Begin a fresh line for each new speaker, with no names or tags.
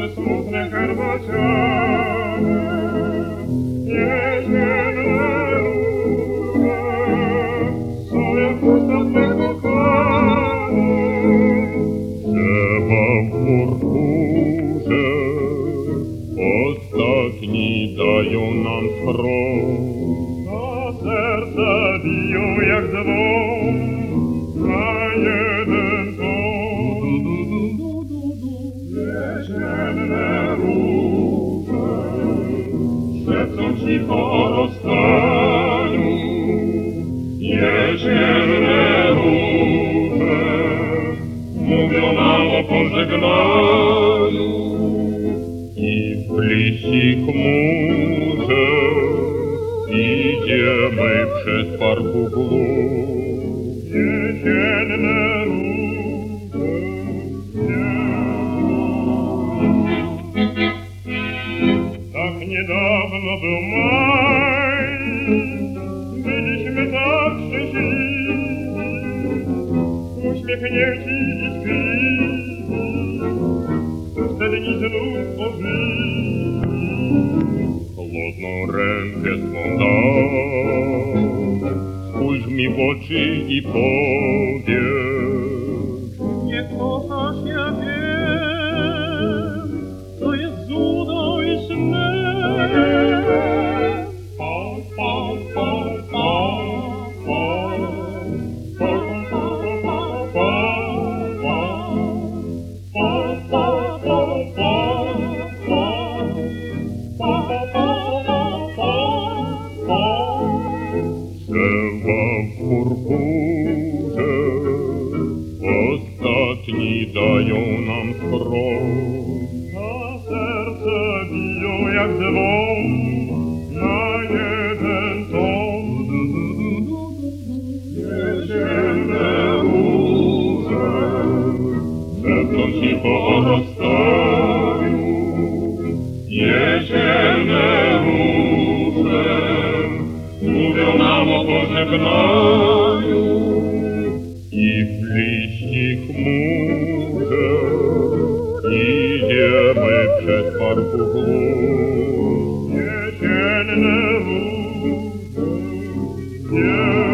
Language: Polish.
nasze smutne herbaciane, jesienne róże są jak usta Twe kochane. Drzewa w purpurze ostatni dają nam schron, a serca biją jak dzwon na jeden ton. Jesienne róże szepczą cicho o rozstaniu. Jesienne róże mówią nam o pożegnaniu. I w liści chmurze idziemy przez parku głów. Jesienne róże tak niedawno był maj, byliśmy tak szczęśliwi, uśmiechnięci i tkliwi, te dni znów ożyli. Chłodną rękę swą daj, spójrz mi w oczy i powiedz, mnie kochasz, ja wiem, to jest złudą i snem. Drzewa w purpurze ostatni dają nam schron, a serce biją jak dzwon na jeden ton. Jesienne róże szepczą cicho o rozstaniu. Jesienne róże mówią nam o pożegnaniu. I w liści chmurze idziemy przez parku głów. Jesienne róże